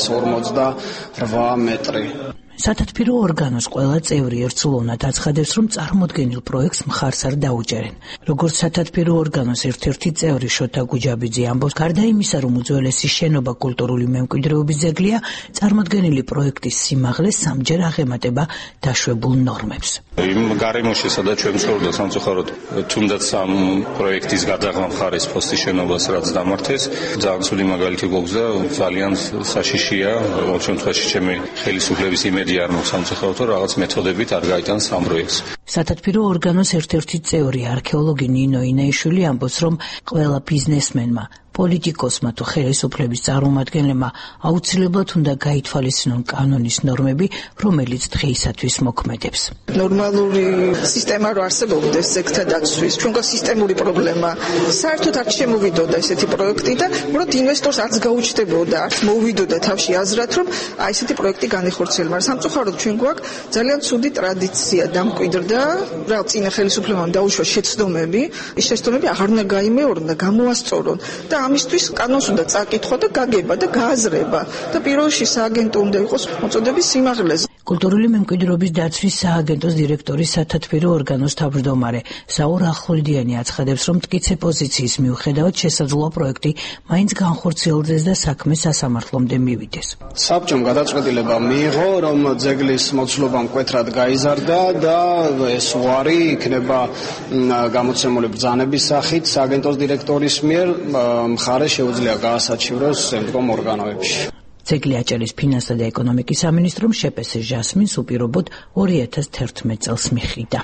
48 მეტრი. სათათბირო ორგანოს ყველა წევრი ერთსულოვნად აცხადებს, რომ წარმოდგენილ პროექტს მხარს არ დაუჭერენ. როგორც სათათბირო ორგანოს ერთ-ერთი წევრი შოთა გუჯაბიძე ამბობს, გარდა იმისა, რომ უძველესი შენობა კულტურული მემკვიდრეობის ძეგლია, წარმოდგენილი პროექტის სიმაღლე სამჯერ აღემატება დაშვებულ ნორმებს. იმ გარემოში, სადაც ჩვენ ვცხოვრობთ სამწუხაროდ, თუნდაც ამ პროექტის გადაღმა მხარეს ფოსტის შენობას რაც დამართეს, ძალიან ცუდი მაგალითი გვაქვს და ძალიან საშიშია, ყოველ შემთხვევაში ჩემი ხელისუფლების იმედი არ მაქვს სამწუხაროდ, რომ რაღაც მეთოდებით არ გაიტანს ამ პროექტს. სათათბირო ორგანოს ერთ-ერთი წევრი არქეოლოგი ნინო ინაიშვილი ამბობს, რომ ყველა ბიზნესმენმა, პოლიტიკოსმა თუ ხელისუფლების წარმომადგენლებმა აუცილებლად უნდა გაითვალისწინონ კანონის ნორმები, რომელიც დღეისათვის მოქმედებს. ნორმალური სისტემა რო არსებობდეს ზეგთა დაცვის, ჩვენ გვაქვს სისტემური პრობლემა. საერთოდ არ შემოვიდოდა ესეთი პროექტი და უბრალოდ ინვესტორს არც გაუჩნდებოდა, არც მოვიდოდა თავში აზრად, რომ აი ესეთი პროექტი განეხორციელება. მაგრამ სამწუხაროდ ჩვენ გვაქვს ძალიან ცუდი ტრადიცია დამკვიდრდა, რა წინა ხელისუფლებამ დაუშვა შეცდომები, ეს შეცდომები აღარ უნდა გაიმეორონ და გამოასწორონ და ამისთვის კანონს უნდა წაკითხვა და გაგება და გააზრება და პირველში სააგენტო უნდა იყოს მოწოდების სიმაღლეზე. კულტურული მემკვიდრეობის დაცვის სააგენტოს დირექტორი სათათბირო ორგანოს თავმჯდომარე ზაურ ახვლედიანი აცხადებს, რომ მტკიცე პოზიციის მიუხედავად შესაძლოა პროექტი მაინც განხორციელდეს და საქმე სასამართლომდე მივიდეს. საბჭომ გადაწყვეტილება მიიღო, რომ ძეგლის მოცულობა მკვეთრად გაიზარდა და ეს უარი იქნება გამოცემული ბრძანების სახით სააგენტოს დირექტორის მიერ მხარე შეუძლია გაასაჩივროს შემდგომ ორგანოებში. ძეგლი აჭარის ფინანსთა და ეკონომიკის სამინისტრომ შეპესე ჟასმინს უპირობოდ 2011 წელს მიხიდა.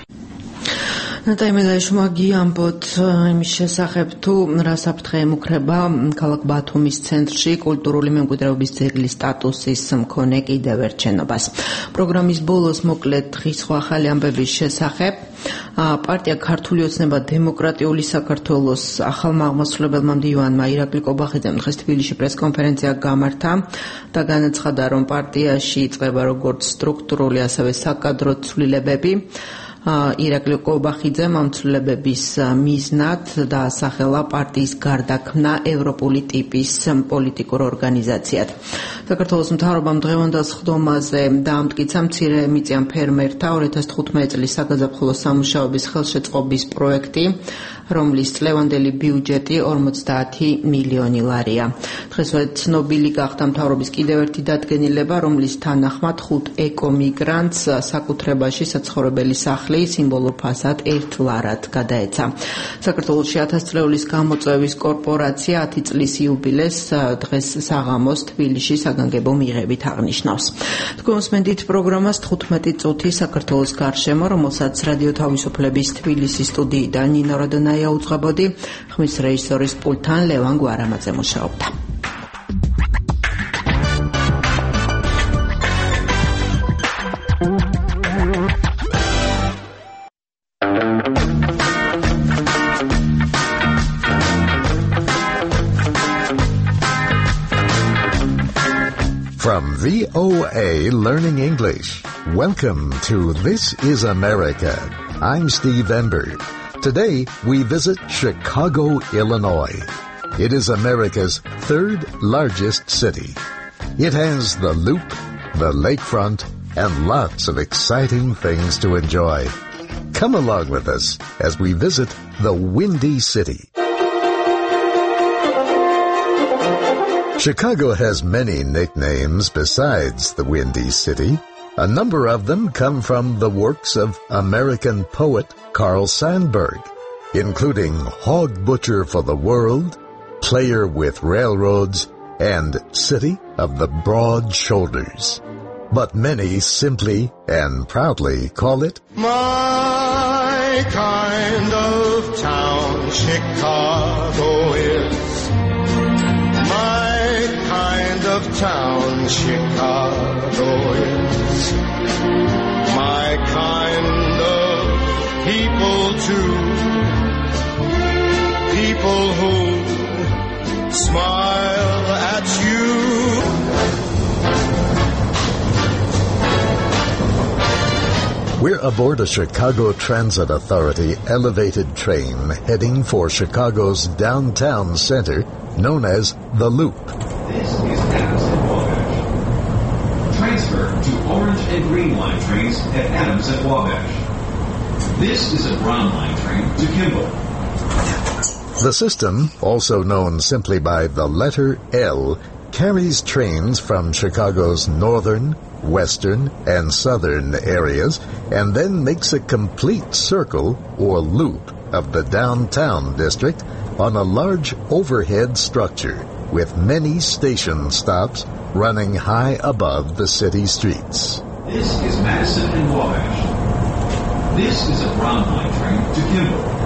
ნატაიმედაიშმა გიამბოთ იმის შესახებ, თუ რა საფრთხე ემუქრება ქალაქ ბათუმის ცენტრში კულტურული მემკვიდრეობის ძეგლის სტატუსის მქონე კიდევ ერთ შენობას. პროგრამის ბოლოს მოკლედ დღის ახალი ამბების შესახებ პარტია ქართული ოცნება დემოკრატიული საქართველოს ახალმა აღმასრულებელმა მდივანმა ირაკლი კობახიძემ დღეს თბილისში პრესკონფერენცია გამართა და განაცხადა, რომ პარტიაში იწყება როგორც სტრუქტურული, ასევე საკადრო ცვლილებები. ირაკლი კობახიძემ ამ ცვლილებების მიზნად დაასახელა პარტიის გარდაქმნა ევროპული ტიპის პოლიტიკურ ორგანიზაციად. საქართველოს მთავრობამ დღევანდელ სხდომაზე დაამტკიცა მცირემიწიან ფერმერთა 2015 წლის საგაზაფხულო სამუშაოების ხელშეწყობის პროექტი, რომლის წლევანდელი ბიუჯეტი 50 მილიონი ლარია. დღესვე ცნობილი გახდა მთავრობის კიდევ ერთი დადგენილება, რომლის თანახმად 5 ეკომიგრანტს საკუთრებაში საცხოვრებელი სახლი სიმბოლურ ფასად 1 ლარად გადაეცა. საქართველოში 1000 წლეულის გამოწვევის კორპორაცია 10 წლის იუბილეს დღეს საღამოს თბილისში საგანგებო მიღებით აღნიშნავს. თქვენ მსმენთ პროგრამას 15 წუთი საქართველოს გარშემო, რომელსაც რადიო თავისუფლების თბილისის სტუდიიდან ნინო როდონაია უძღვებოდი, ხმის რეჟისორის პულტთან ლევან გვარამაძე მუშაობდა. From VOA Learning English, welcome to This is America. I'm Steve Ember. Today we visit Chicago, Illinois. It is America's third largest city. It has the Loop, the lakefront, and lots of exciting things to enjoy. Come along with us as we visit the Windy City. Chicago has many nicknames besides the Windy City. A number of them come from the works of American poet Carl Sandburg, including Hog Butcher for the World, Player with Railroads, and City of the Broad Shoulders. But many simply and proudly call it my kind of town. Chicago is my kind of town. Chicago is my kind of people too. People who We're aboard a Chicago Transit Authority elevated train heading for Chicago's downtown center, known as the Loop. This is Adams and Wabash. Transfer to Orange and Green Line trains at Adams and Wabash. This is a Brown Line train to Kimball. The system, also known simply by the letter L, carries trains from Chicago's northern, western, and southern areas and then makes a complete circle or loop of the downtown district on a large overhead structure with many station stops running high above the city streets. This is Madison and Wabash. This is a Brown Line train to Kimball.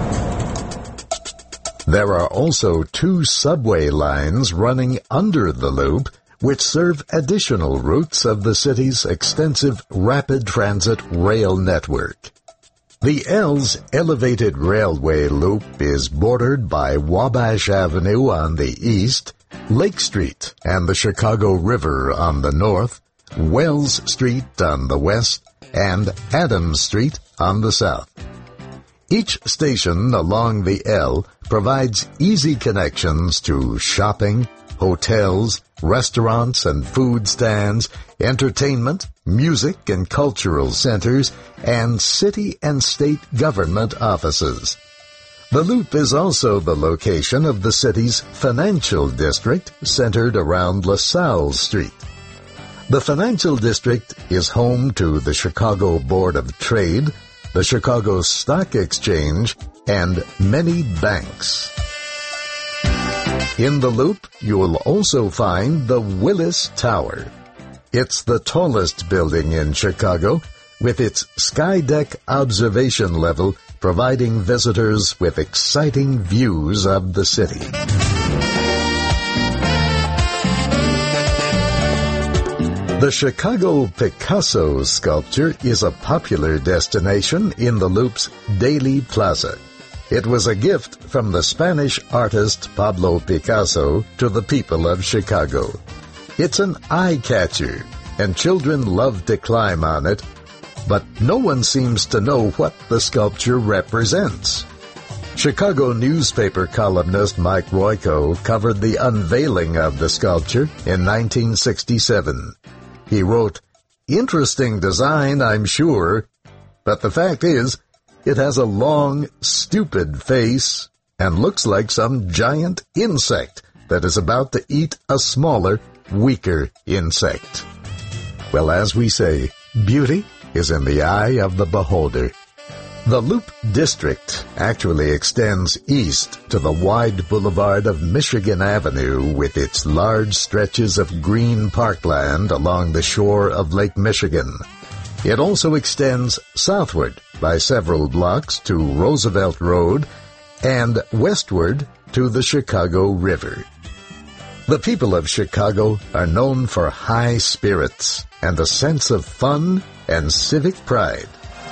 There are also 2 subway lines running under the loop, which serve additional routes of the city's extensive rapid transit rail network. The L's elevated railway loop is bordered by Wabash Avenue on the east, Lake Street and the Chicago River on the north, Wells Street on the west, and Adams Street on the south. Each station along the L provides easy connections to shopping, hotels, restaurants and food stands, entertainment, music and cultural centers, and city and state government offices. The Loop is also the location of the city's financial district centered around LaSalle Street. The financial district is home to the Chicago Board of Trade, the Chicago Stock Exchange, and many banks. In the Loop, you will also find the Willis Tower. It's the tallest building in Chicago, with its skydeck observation level providing visitors with exciting views of the city. The Chicago Picasso sculpture is a popular destination in the Loop's Daily Plaza. It was a gift from the Spanish artist Pablo Picasso to the people of Chicago. It's an eye-catcher, and children love to climb on it, but no one seems to know what the sculpture represents. Chicago newspaper columnist Mike Royko covered the unveiling of the sculpture in 1967. He wrote, "Interesting design, I'm sure, but the fact is, it has a long, stupid face and looks like some giant insect that is about to eat a smaller, weaker insect." Well, as we say, beauty is in the eye of the beholder. The Loop District actually extends east to the wide boulevard of Michigan Avenue with its large stretches of green parkland along the shore of Lake Michigan. It also extends southward by several blocks to Roosevelt Road and westward to the Chicago River. The people of Chicago are known for high spirits and a sense of fun and civic pride.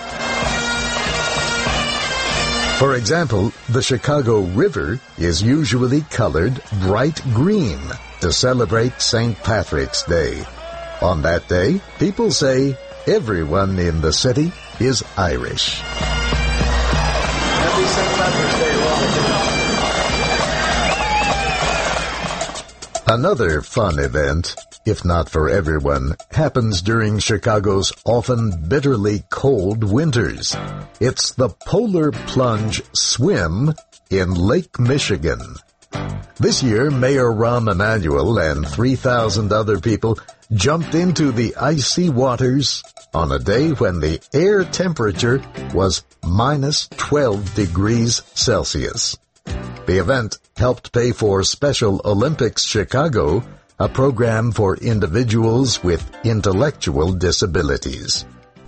For example, the Chicago River is usually colored bright green to celebrate St. Patrick's Day. On that day, people say everyone in the city is Irish. Happy St. Patrick's Day, Another fun event, if not for everyone, happens during Chicago's often bitterly cold winters. It's the Polar Plunge Swim in Lake Michigan. This year, Mayor Rahm Emanuel and 3,000 other people jumped into the icy waters on a day when the air temperature was minus 12 degrees Celsius. The event helped pay for Special Olympics Chicago, a program for individuals with intellectual disabilities.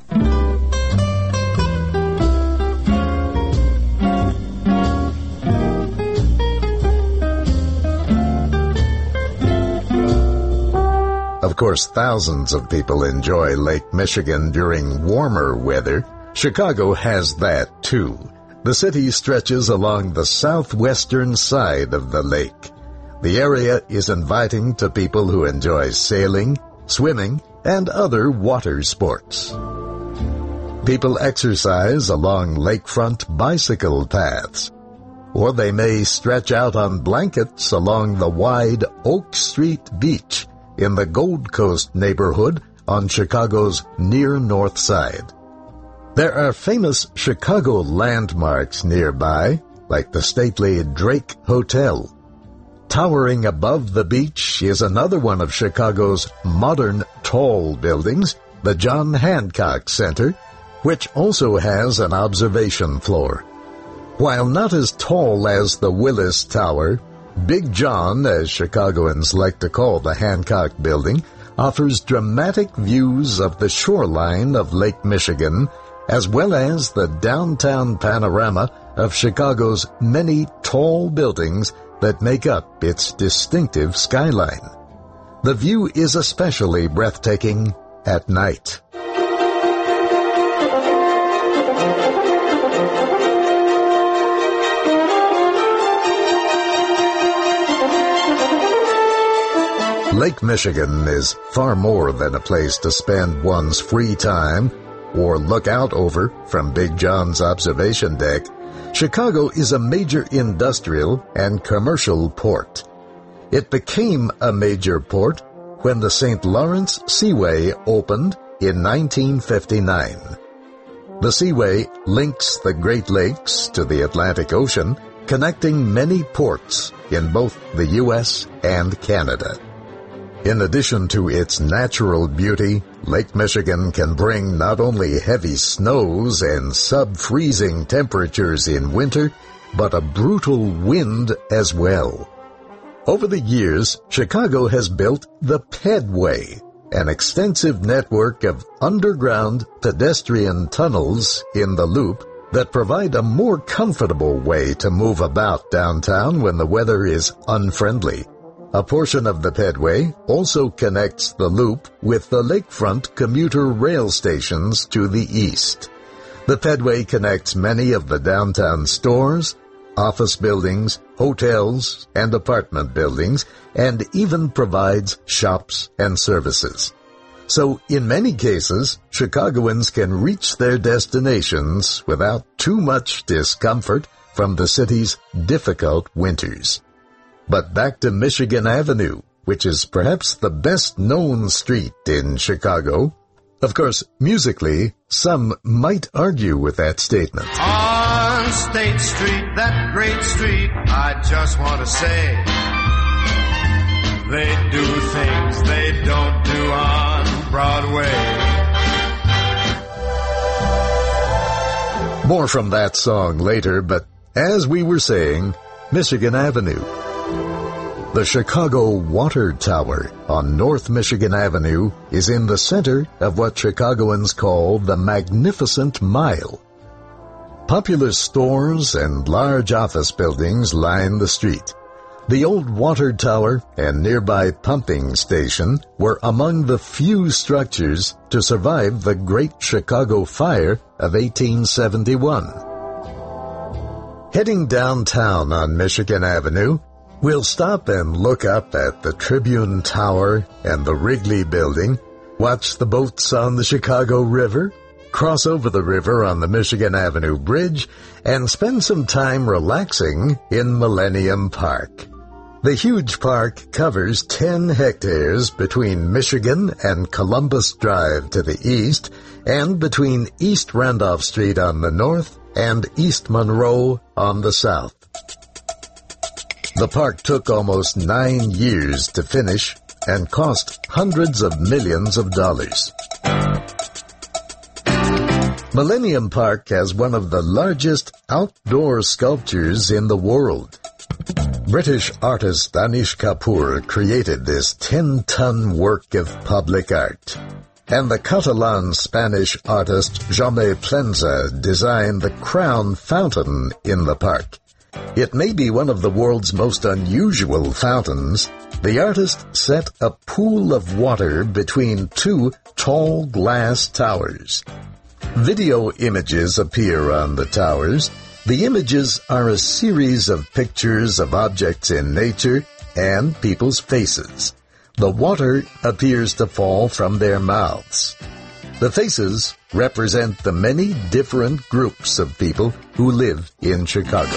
Of course, thousands of people enjoy Lake Michigan during warmer weather. Chicago has that, too. The city stretches along the southwestern side of the lake. The area is inviting to people who enjoy sailing, swimming, and other water sports. People exercise along lakefront bicycle paths, or they may stretch out on blankets along the wide Oak Street Beach in the Gold Coast neighborhood on Chicago's near north side. There are famous Chicago landmarks nearby, like the stately Drake Hotel. Towering above the beach is another one of Chicago's modern tall buildings, the John Hancock Center, which also has an observation floor. While not as tall as the Willis Tower, Big John, as Chicagoans like to call the Hancock Building, offers dramatic views of the shoreline of Lake Michigan, as well as the downtown panorama of Chicago's many tall buildings that make up its distinctive skyline. The view is especially breathtaking at night. Lake Michigan is far more than a place to spend one's free time or look out over from Big John's observation deck. Chicago is a major industrial and commercial port. It became a major port when the St. Lawrence Seaway opened in 1959. The Seaway links the Great Lakes to the Atlantic Ocean, connecting many ports in both the U.S. and Canada. In addition to its natural beauty, Lake Michigan can bring not only heavy snows and sub-freezing temperatures in winter, but a brutal wind as well. Over the years, Chicago has built the Pedway, an extensive network of underground pedestrian tunnels in the Loop that provide a more comfortable way to move about downtown when the weather is unfriendly. A portion of the Pedway also connects the Loop with the lakefront commuter rail stations to the east. The Pedway connects many of the downtown stores, office buildings, hotels, and apartment buildings, and even provides shops and services. So, in many cases, Chicagoans can reach their destinations without too much discomfort from the city's difficult winters. But back to Michigan Avenue, which is perhaps the best-known street in Chicago. Of course, musically, some might argue with that statement. On State Street, that great street, I just want to say, they do things they don't do on Broadway. More from that song later, but as we were saying, Michigan Avenue. The Chicago Water Tower on North Michigan Avenue is in the center of what Chicagoans call the Magnificent Mile. Popular stores and large office buildings line the street. The old water tower and nearby pumping station were among the few structures to survive the Great Chicago Fire of 1871. Heading downtown on Michigan Avenue, we'll stop and look up at the Tribune Tower and the Wrigley Building, watch the boats on the Chicago River, cross over the river on the Michigan Avenue Bridge, and spend some time relaxing in Millennium Park. The huge park covers 10 hectares between Michigan and Columbus Drive to the east, and between East Randolph Street on the north and East Monroe on the south. The park took almost 9 years to finish and cost hundreds of millions of dollars. Millennium Park has one of the largest outdoor sculptures in the world. British artist Anish Kapoor created this 10-ton work of public art, and the Catalan-Spanish artist Jaume Plensa designed the Crown Fountain in the park. It may be one of the world's most unusual fountains. The artist set a pool of water between 2 tall glass towers. Video images appear on the towers. The images are a series of pictures of objects in nature and people's faces. The water appears to fall from their mouths. The faces represent the many different groups of people who live in Chicago.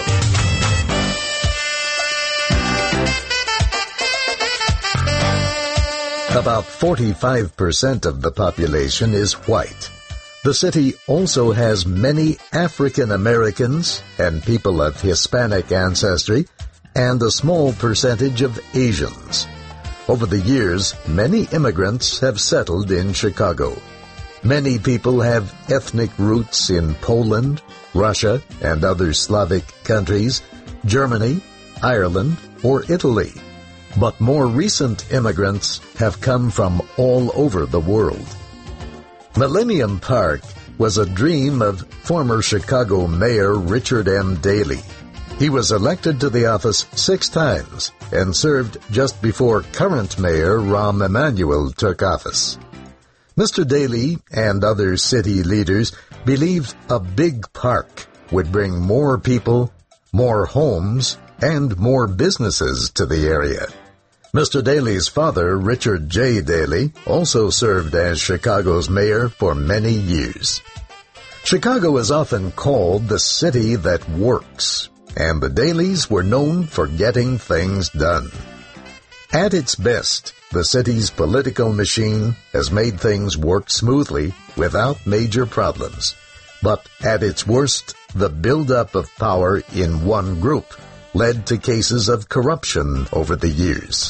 About 45% of the population is white. The city also has many African Americans and people of Hispanic ancestry, and a small percentage of Asians. Over the years, many immigrants have settled in Chicago. Many people have ethnic roots in Poland, Russia, and other Slavic countries, Germany, Ireland, or Italy. But more recent immigrants have come from all over the world. Millennium Park was a dream of former Chicago Mayor Richard M. Daley. He was elected to the office 6 times and served just before current Mayor Rahm Emanuel took office. Mr. Daley and other city leaders believed a big park would bring more people, more homes, and more businesses to the area. Mr. Daley's father, Richard J. Daley, also served as Chicago's mayor for many years. Chicago is often called the city that works, and the Daleys were known for getting things done. At its best, the city's political machine has made things work smoothly without major problems. But at its worst, the buildup of power in one group led to cases of corruption over the years.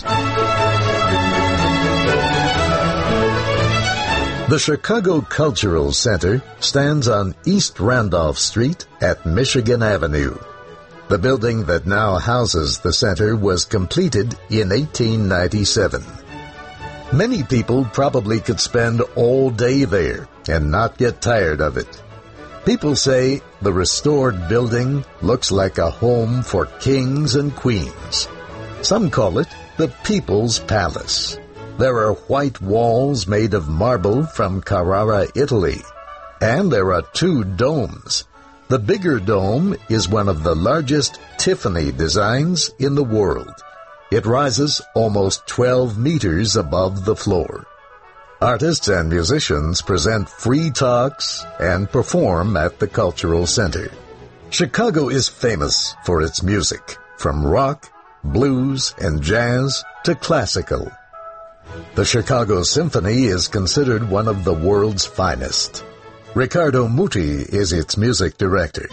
The Chicago Cultural Center stands on East Randolph Street at Michigan Avenue. The building that now houses the center was completed in 1897. Many people probably could spend all day there and not get tired of it. People say the restored building looks like a home for kings and queens. Some call it the People's Palace. There are white walls made of marble from Carrara, Italy. And there are 2 domes. The bigger dome is one of the largest Tiffany designs in the world. It rises almost 12 meters above the floor. Artists and musicians present free talks and perform at the Cultural Center. Chicago is famous for its music, from rock, blues, and jazz to classical. The Chicago Symphony is considered one of the world's finest. Ricardo Muti is its music director.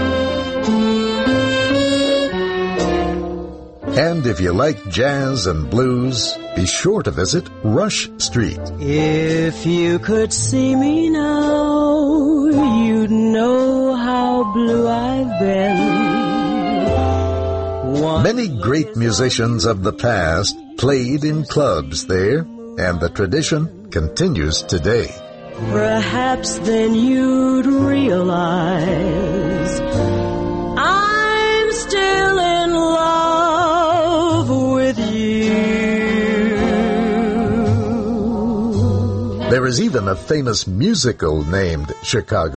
And if you like jazz and blues, be sure to visit Rush Street. If you could see me now, you'd know how blue I've been. Many great musicians of the past played in clubs there, and the tradition continues today. Perhaps then you'd realize I'm still in love with you. There is even a famous musical named Chicago.